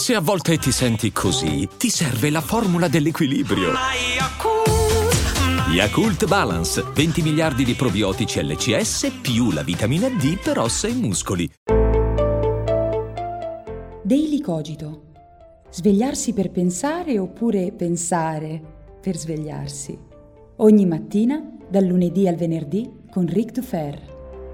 Se a volte ti senti così, ti serve la formula dell'equilibrio. Yakult Balance, 20 miliardi di probiotici LCS più la vitamina D per ossa e muscoli. Daily Cogito. Svegliarsi per pensare oppure pensare per svegliarsi. Ogni mattina, dal lunedì al venerdì, con Ric Dufer.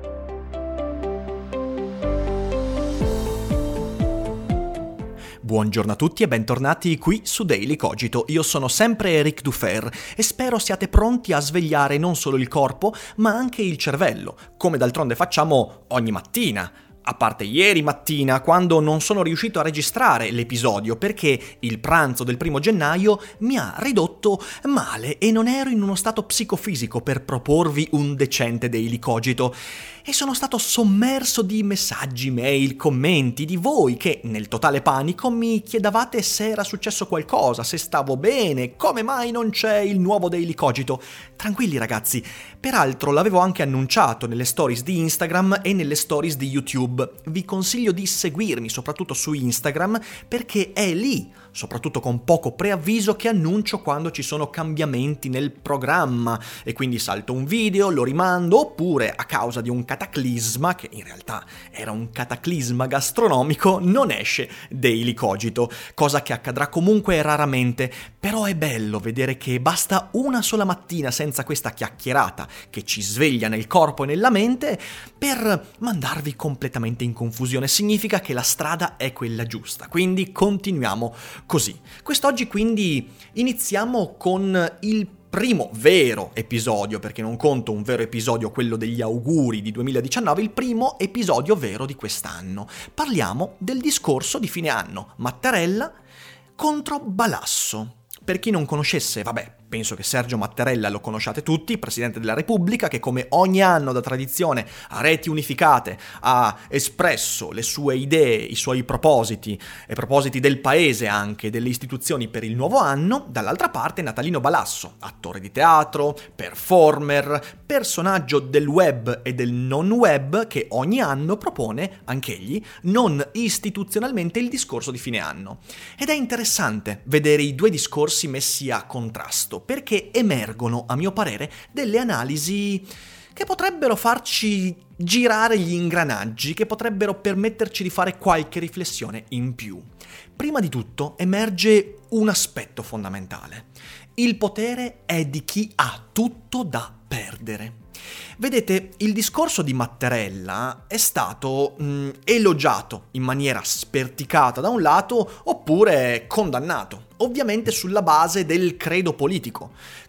Buongiorno a tutti e bentornati qui su Daily Cogito. Io sono sempre Ric Dufer e spero siate pronti a svegliare non solo il corpo, ma anche il cervello, come d'altronde facciamo ogni mattina. A parte ieri mattina, quando non sono riuscito a registrare l'episodio perché il pranzo del 1 gennaio mi ha ridotto male e non ero in uno stato psicofisico per proporvi un decente Daily Cogito. E sono stato sommerso di messaggi, mail, commenti di voi che, nel totale panico, mi chiedevate se era successo qualcosa, se stavo bene, come mai non c'è il nuovo Daily Cogito. Tranquilli ragazzi, peraltro l'avevo anche annunciato nelle stories di Instagram e nelle stories di YouTube. Vi consiglio di seguirmi, soprattutto su Instagram, perché è lì, soprattutto con poco preavviso, che annuncio quando ci sono cambiamenti nel programma e quindi salto un video, lo rimando, oppure a causa di un cataclisma, che in realtà era un cataclisma gastronomico, non esce Daily Cogito, cosa che accadrà comunque raramente, però è bello vedere che basta una sola mattina senza questa chiacchierata che ci sveglia nel corpo e nella mente per mandarvi completamente in confusione. Significa che la strada è quella giusta, quindi continuiamo così. Quest'oggi quindi iniziamo con il primo vero episodio, perché non conto un vero episodio, quello degli auguri di 2019, il primo episodio vero di quest'anno. Parliamo del discorso di fine anno, Mattarella contro Balasso. Per chi non conoscesse, penso che Sergio Mattarella lo conosciate tutti, Presidente della Repubblica, che come ogni anno da tradizione a reti unificate ha espresso le sue idee, i suoi propositi e propositi del paese anche, delle istituzioni per il nuovo anno. Dall'altra parte Natalino Balasso, attore di teatro, performer, personaggio del web e del non web, che ogni anno propone, anch'egli, non istituzionalmente il discorso di fine anno. Ed è interessante vedere i due discorsi messi a contrasto, perché emergono, a mio parere, delle analisi che potrebbero farci girare gli ingranaggi, che potrebbero permetterci di fare qualche riflessione in più. Prima di tutto emerge un aspetto fondamentale. Il potere è di chi ha tutto da perdere. Vedete, il discorso di Mattarella è stato elogiato in maniera sperticata da un lato oppure condannato, ovviamente sulla base del credo politico.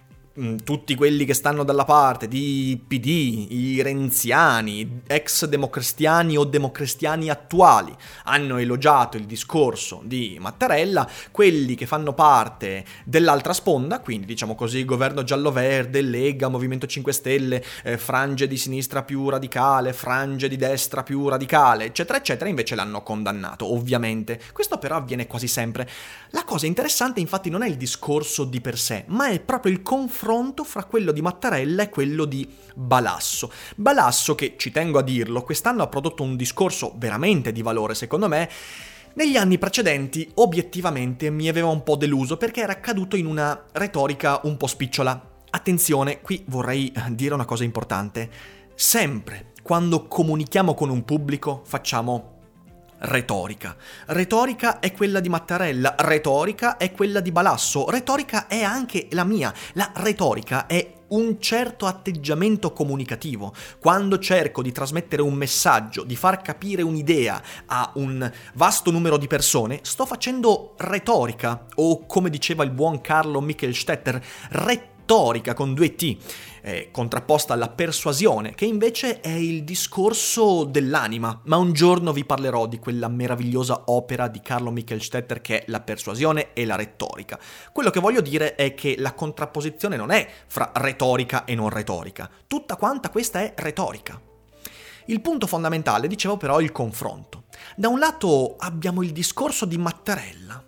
Tutti quelli che stanno dalla parte di PD, i renziani, ex democristiani o democristiani attuali hanno elogiato il discorso di Mattarella, quelli che fanno parte dell'altra sponda, quindi diciamo così governo giallo-verde, Lega, Movimento 5 Stelle, frange di sinistra più radicale, frange di destra più radicale, eccetera eccetera, invece l'hanno condannato, ovviamente. Questo però avviene quasi sempre. La cosa interessante infatti non è il discorso di per sé, ma è proprio il confronto fra quello di Mattarella e quello di Balasso. Balasso, che ci tengo a dirlo, quest'anno ha prodotto un discorso veramente di valore, secondo me. Negli anni precedenti, obiettivamente, mi aveva un po' deluso perché era caduto in una retorica un po' spicciola. Attenzione, qui vorrei dire una cosa importante. Sempre, quando comunichiamo con un pubblico, facciamo retorica. Retorica è quella di Mattarella, retorica è quella di Balasso, retorica è anche la mia. La retorica è un certo atteggiamento comunicativo. Quando cerco di trasmettere un messaggio, di far capire un'idea a un vasto numero di persone, sto facendo retorica, o come diceva il buon Carlo Michelstetter, retorica con 2 T, contrapposta alla persuasione, che invece è il discorso dell'anima. Ma un giorno vi parlerò di quella meravigliosa opera di Carlo Michelstetter che è La persuasione e la retorica. Quello che voglio dire è che la contrapposizione non è fra retorica e non retorica, tutta quanta questa è retorica. Il punto fondamentale, dicevo però, è il confronto. Da un lato abbiamo il discorso di Mattarella,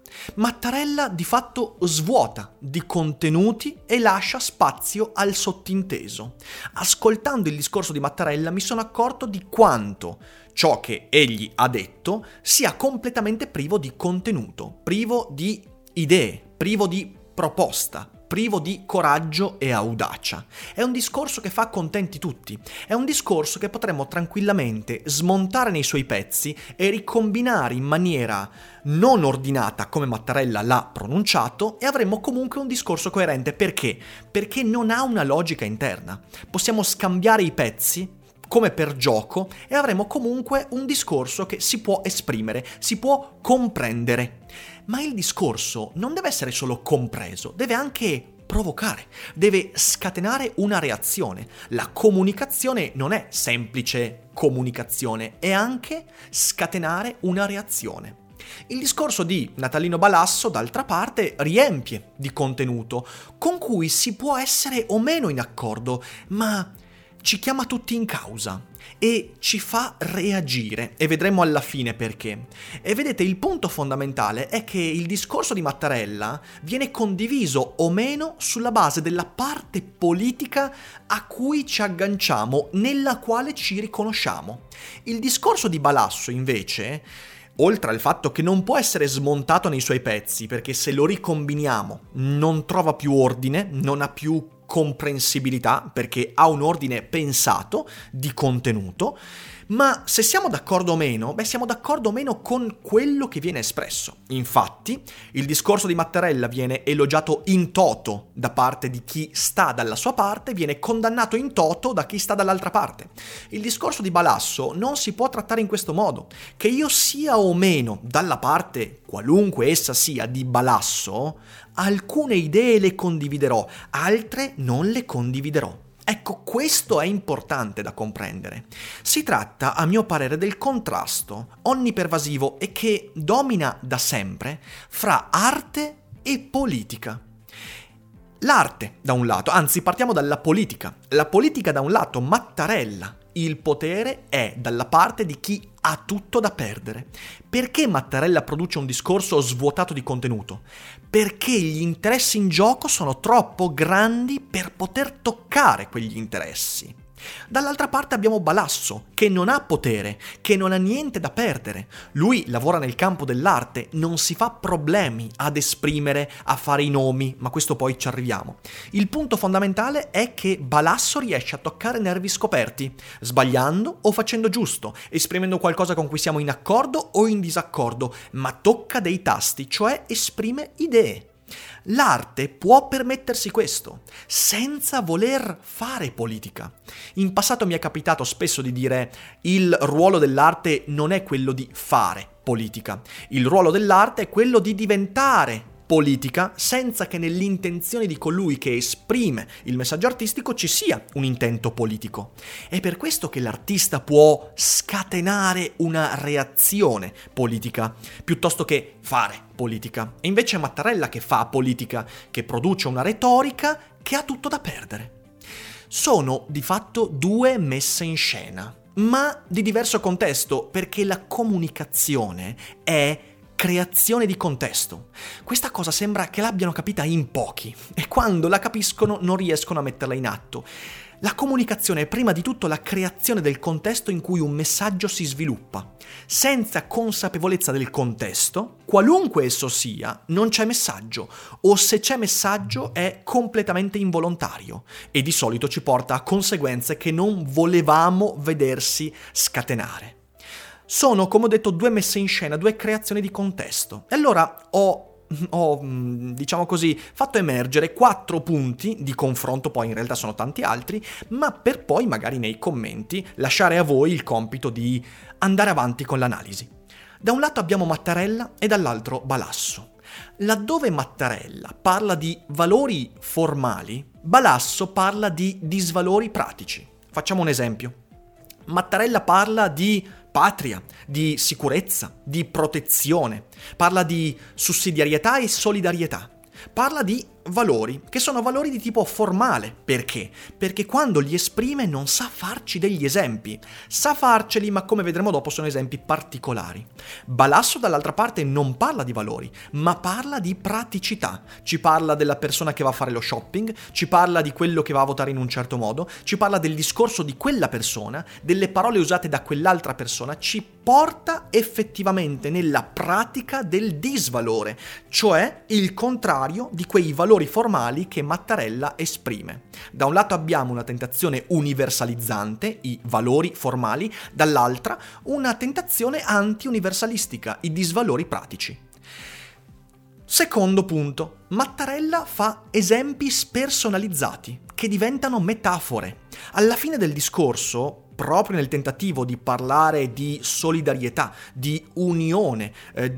Mattarella di fatto svuota di contenuti e lascia spazio al sottinteso. Ascoltando il discorso di Mattarella mi sono accorto di quanto ciò che egli ha detto sia completamente privo di contenuto, privo di idee, privo di proposta, privo di coraggio e audacia. È un discorso che fa contenti tutti, è un discorso che potremmo tranquillamente smontare nei suoi pezzi e ricombinare in maniera non ordinata come Mattarella l'ha pronunciato e avremmo comunque un discorso coerente. Perché? Perché non ha una logica interna. Possiamo scambiare i pezzi come per gioco e avremo comunque un discorso che si può esprimere, si può comprendere. Ma il discorso non deve essere solo compreso, deve anche provocare, deve scatenare una reazione. La comunicazione non è semplice comunicazione, è anche scatenare una reazione. Il discorso di Natalino Balasso, d'altra parte, riempie di contenuto, con cui si può essere o meno in accordo, ma ci chiama tutti in causa e ci fa reagire, e vedremo alla fine perché. E vedete, il punto fondamentale è che il discorso di Mattarella viene condiviso o meno sulla base della parte politica a cui ci agganciamo, nella quale ci riconosciamo. Il discorso di Balasso, invece, oltre al fatto che non può essere smontato nei suoi pezzi, perché se lo ricombiniamo non trova più ordine, non ha più comprensibilità, perché ha un ordine pensato di contenuto, ma se siamo d'accordo o meno, siamo d'accordo o meno con quello che viene espresso. Infatti, il discorso di Mattarella viene elogiato in toto da parte di chi sta dalla sua parte, viene condannato in toto da chi sta dall'altra parte. Il discorso di Balasso non si può trattare in questo modo. Che io sia o meno dalla parte, qualunque essa sia, di Balasso, alcune idee le condividerò, altre non le condividerò. Ecco, questo è importante da comprendere. Si tratta, a mio parere, del contrasto onnipervasivo e che domina da sempre fra arte e politica. L'arte da un lato, anzi partiamo dalla politica. La politica da un lato, Mattarella. Il potere è dalla parte di chi ha tutto da perdere. Perché Mattarella produce un discorso svuotato di contenuto? Perché gli interessi in gioco sono troppo grandi per poter toccare quegli interessi. Dall'altra parte abbiamo Balasso, che non ha potere, che non ha niente da perdere. Lui lavora nel campo dell'arte, non si fa problemi ad esprimere, a fare i nomi, ma questo poi ci arriviamo. Il punto fondamentale è che Balasso riesce a toccare nervi scoperti, sbagliando o facendo giusto, esprimendo qualcosa con cui siamo in accordo o in disaccordo, ma tocca dei tasti, cioè esprime idee. L'arte può permettersi questo, senza voler fare politica. In passato mi è capitato spesso di dire: il ruolo dell'arte non è quello di fare politica, il ruolo dell'arte è quello di diventare politica senza che nell'intenzione di colui che esprime il messaggio artistico ci sia un intento politico. È per questo che l'artista può scatenare una reazione politica piuttosto che fare politica. E invece è Mattarella che fa politica, che produce una retorica che ha tutto da perdere. Sono di fatto due messe in scena, ma di diverso contesto, perché la comunicazione è creazione di contesto. Questa cosa sembra che l'abbiano capita in pochi e quando la capiscono non riescono a metterla in atto. La comunicazione è prima di tutto la creazione del contesto in cui un messaggio si sviluppa. Senza consapevolezza del contesto, qualunque esso sia, non c'è messaggio, o se c'è messaggio è completamente involontario e di solito ci porta a conseguenze che non volevamo vedersi scatenare. Sono, come ho detto, due messe in scena, due creazioni di contesto. E allora ho, diciamo così, fatto emergere 4 punti di confronto, poi in realtà sono tanti altri, ma per poi magari nei commenti lasciare a voi il compito di andare avanti con l'analisi. Da un lato abbiamo Mattarella e dall'altro Balasso. Laddove Mattarella parla di valori formali, Balasso parla di disvalori pratici. Facciamo un esempio. Mattarella parla di patria, di sicurezza, di protezione, parla di sussidiarietà e solidarietà, parla di valori, che sono valori di tipo formale. Perché? Perché quando li esprime non sa farci degli esempi. Sa farceli, ma come vedremo dopo sono esempi particolari. Balasso, dall'altra parte, non parla di valori, ma parla di praticità. Ci parla della persona che va a fare lo shopping, ci parla di quello che va a votare in un certo modo, ci parla del discorso di quella persona, delle parole usate da quell'altra persona, ci porta effettivamente nella pratica del disvalore, cioè il contrario di quei valori formali che Mattarella esprime. Da un lato abbiamo una tentazione universalizzante, i valori formali, dall'altra una tentazione anti-universalistica, i disvalori pratici. Secondo punto, Mattarella fa esempi spersonalizzati, che diventano metafore. Alla fine del discorso, proprio nel tentativo di parlare di solidarietà, di unione,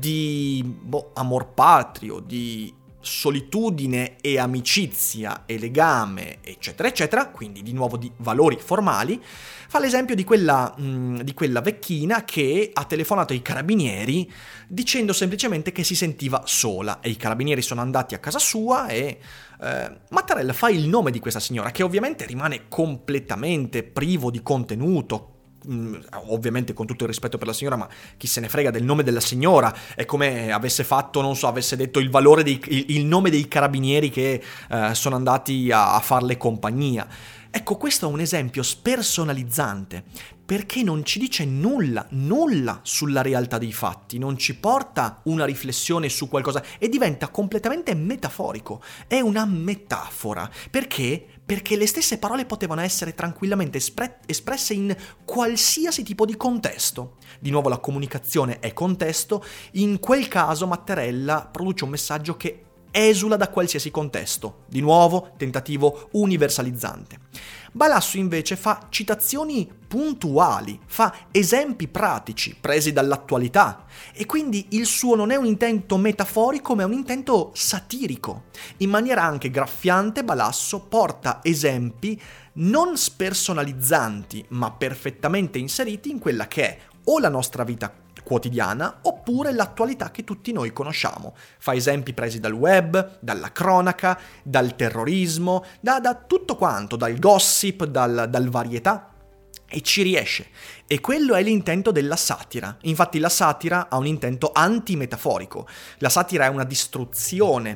di amor patrio, di solitudine e amicizia e legame, eccetera, eccetera, quindi di nuovo di valori formali, fa l'esempio di quella vecchina che ha telefonato ai carabinieri dicendo semplicemente che si sentiva sola, e i carabinieri sono andati a casa sua e Mattarella fa il nome di questa signora, che ovviamente rimane completamente privo di contenuto. Ovviamente con tutto il rispetto per la signora, ma chi se ne frega del nome della signora. È come avesse fatto, non so, avesse detto il nome dei carabinieri che sono andati a farle compagnia. Ecco, questo è un esempio spersonalizzante, perché non ci dice nulla sulla realtà dei fatti, non ci porta una riflessione su qualcosa e diventa completamente metaforico. È una metafora. Perché? Perché le stesse parole potevano essere tranquillamente espresse in qualsiasi tipo di contesto. Di nuovo la comunicazione è contesto, in quel caso Mattarella produce un messaggio che esula da qualsiasi contesto. Di nuovo, tentativo universalizzante. Balasso invece fa citazioni puntuali, fa esempi pratici presi dall'attualità, e quindi il suo non è un intento metaforico ma è un intento satirico. In maniera anche graffiante Balasso porta esempi non spersonalizzanti ma perfettamente inseriti in quella che è o la nostra vita quotidiana oppure l'attualità che tutti noi conosciamo. Fa esempi presi dal web, dalla cronaca, dal terrorismo, da tutto quanto, dal gossip, dal varietà, e ci riesce. E quello è l'intento della satira. Infatti la satira ha un intento antimetaforico. La satira è una distruzione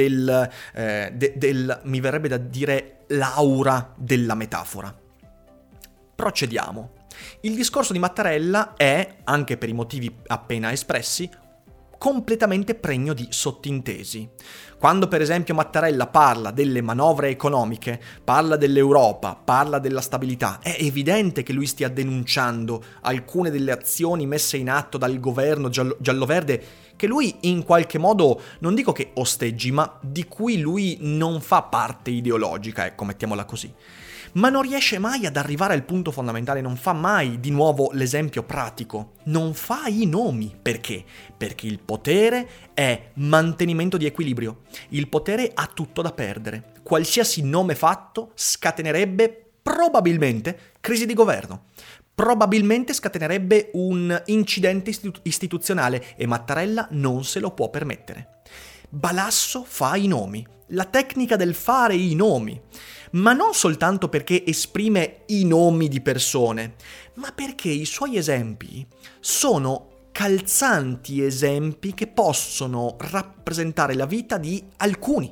mi verrebbe da dire, l'aura della metafora. Procediamo. Il discorso di Mattarella è, anche per i motivi appena espressi, completamente pregno di sottintesi. Quando per esempio Mattarella parla delle manovre economiche, parla dell'Europa, parla della stabilità, è evidente che lui stia denunciando alcune delle azioni messe in atto dal governo giallo-verde, che lui in qualche modo, non dico che osteggi, ma di cui lui non fa parte ideologica, ecco, mettiamola così. Ma non riesce mai ad arrivare al punto fondamentale, non fa mai di nuovo l'esempio pratico, non fa i nomi. Perché? Perché il potere è mantenimento di equilibrio, il potere ha tutto da perdere, qualsiasi nome fatto scatenerebbe probabilmente crisi di governo, probabilmente scatenerebbe un incidente istituzionale e Mattarella non se lo può permettere. Balasso fa i nomi, la tecnica del fare i nomi, ma non soltanto perché esprime i nomi di persone, ma perché i suoi esempi sono calzanti esempi che possono rappresentare la vita di alcuni.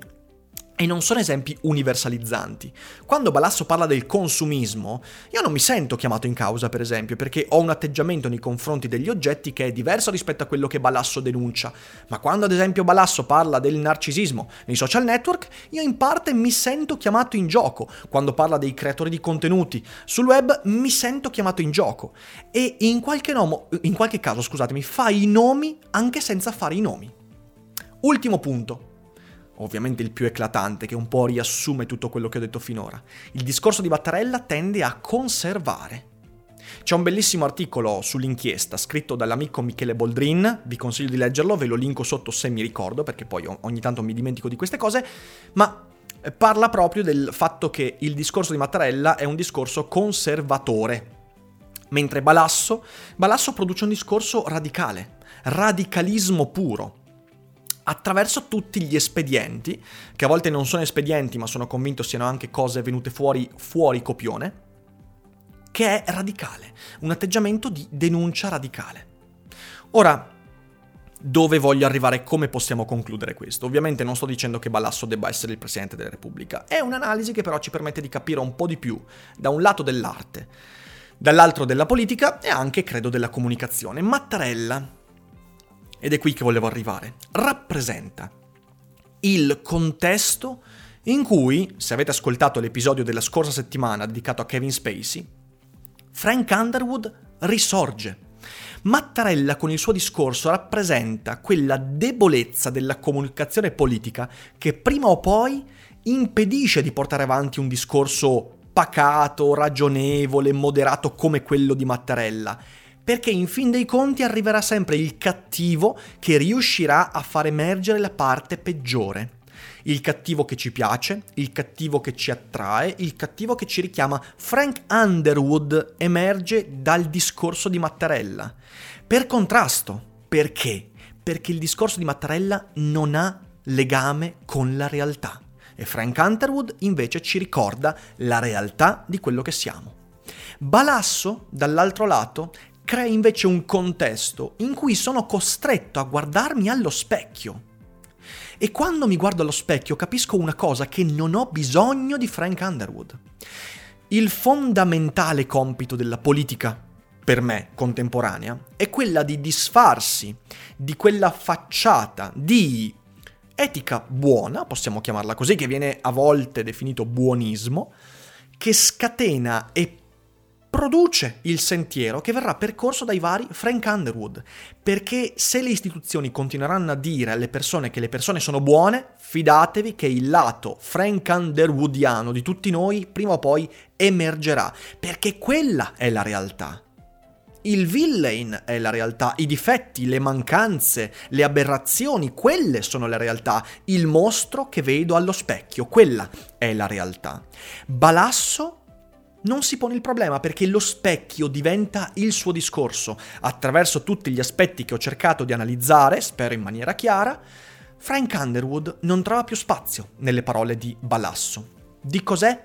E non sono esempi universalizzanti. Quando Balasso parla del consumismo, io non mi sento chiamato in causa, per esempio, perché ho un atteggiamento nei confronti degli oggetti che è diverso rispetto a quello che Balasso denuncia. Ma quando, ad esempio, Balasso parla del narcisismo nei social network, io in parte mi sento chiamato in gioco. Quando parla dei creatori di contenuti sul web, mi sento chiamato in gioco. E in qualche caso, fa i nomi anche senza fare i nomi. Ultimo punto. Ovviamente il più eclatante, che un po' riassume tutto quello che ho detto finora. Il discorso di Mattarella tende a conservare. C'è un bellissimo articolo sull'inchiesta scritto dall'amico Michele Boldrin, vi consiglio di leggerlo, ve lo linko sotto se mi ricordo, perché poi ogni tanto mi dimentico di queste cose, ma parla proprio del fatto che il discorso di Mattarella è un discorso conservatore, mentre Balasso produce un discorso radicale, radicalismo puro. attraverso tutti gli espedienti, che a volte non sono espedienti, ma sono convinto siano anche cose venute fuori copione, che è radicale, un atteggiamento di denuncia radicale. Ora, dove voglio arrivare? Come possiamo concludere questo? Ovviamente non sto dicendo che Balasso debba essere il Presidente della Repubblica, è un'analisi che però ci permette di capire un po' di più, da un lato dell'arte, dall'altro della politica e anche, credo, della comunicazione. Mattarella, ed è qui che volevo arrivare, rappresenta il contesto in cui, se avete ascoltato l'episodio della scorsa settimana dedicato a Kevin Spacey, Frank Underwood risorge. Mattarella con il suo discorso rappresenta quella debolezza della comunicazione politica che prima o poi impedisce di portare avanti un discorso pacato, ragionevole, moderato come quello di Mattarella, perché in fin dei conti arriverà sempre il cattivo che riuscirà a far emergere la parte peggiore. Il cattivo che ci piace, il cattivo che ci attrae, il cattivo che ci richiama. Frank Underwood emerge dal discorso di Mattarella. Per contrasto, perché? Perché il discorso di Mattarella non ha legame con la realtà. E Frank Underwood invece ci ricorda la realtà di quello che siamo. Balasso, dall'altro lato, crea invece un contesto in cui sono costretto a guardarmi allo specchio. E quando mi guardo allo specchio capisco una cosa, che non ho bisogno di Frank Underwood. Il fondamentale compito della politica, per me, contemporanea, è quella di disfarsi di quella facciata di etica buona, possiamo chiamarla così, che viene a volte definito buonismo, che scatena e produce il sentiero che verrà percorso dai vari Frank Underwood, perché se le istituzioni continueranno a dire alle persone che le persone sono buone, fidatevi che il lato Frank Underwoodiano di tutti noi prima o poi emergerà, perché quella è la realtà. Il villain è la realtà, i difetti, le mancanze, le aberrazioni, quelle sono la realtà. Il mostro che vedo allo specchio, quella è la realtà. Balasso non si pone il problema perché lo specchio diventa il suo discorso. Attraverso tutti gli aspetti che ho cercato di analizzare, spero in maniera chiara, Frank Underwood non trova più spazio nelle parole di Balasso. Di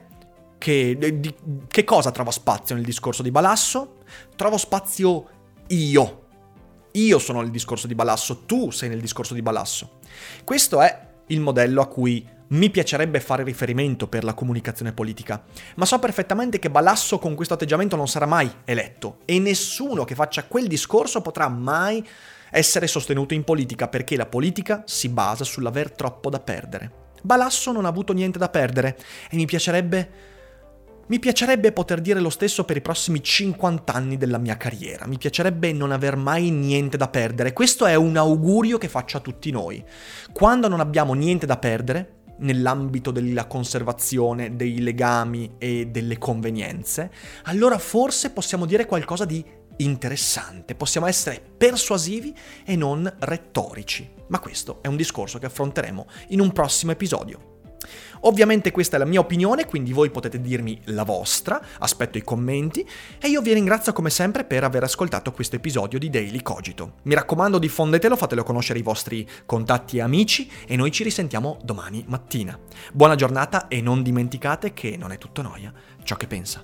che cosa trova spazio nel discorso di Balasso? Trovo spazio io. Io sono nel discorso di Balasso, tu sei nel discorso di Balasso. Questo è il modello a cui mi piacerebbe fare riferimento per la comunicazione politica, ma so perfettamente che Balasso con questo atteggiamento non sarà mai eletto e nessuno che faccia quel discorso potrà mai essere sostenuto in politica, perché la politica si basa sull'aver troppo da perdere. Balasso non ha avuto niente da perdere e mi piacerebbe poter dire lo stesso per i prossimi 50 anni della mia carriera. Mi piacerebbe non aver mai niente da perdere. Questo è un augurio che faccio a tutti noi. Quando non abbiamo niente da perdere, nell'ambito della conservazione, dei legami e delle convenienze, allora forse possiamo dire qualcosa di interessante, possiamo essere persuasivi e non retorici. Ma questo è un discorso che affronteremo in un prossimo episodio. Ovviamente questa è la mia opinione, quindi voi potete dirmi la vostra, aspetto i commenti e io vi ringrazio come sempre per aver ascoltato questo episodio di Daily Cogito. Mi raccomando, diffondetelo, fatelo conoscere ai vostri contatti e amici e noi ci risentiamo domani mattina. Buona giornata e non dimenticate che non è tutto noia ciò che pensa.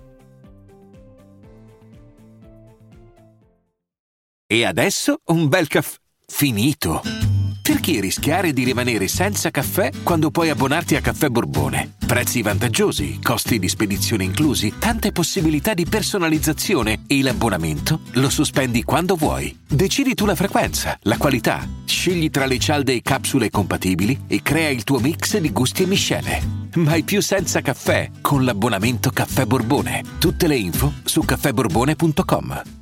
E adesso un bel caffè finito. Perché rischiare di rimanere senza caffè quando puoi abbonarti a Caffè Borbone? Prezzi vantaggiosi, costi di spedizione inclusi, tante possibilità di personalizzazione e l'abbonamento lo sospendi quando vuoi. Decidi tu la frequenza, la qualità, scegli tra le cialde e capsule compatibili e crea il tuo mix di gusti e miscele. Mai più senza caffè con l'abbonamento Caffè Borbone. Tutte le info su caffèborbone.com.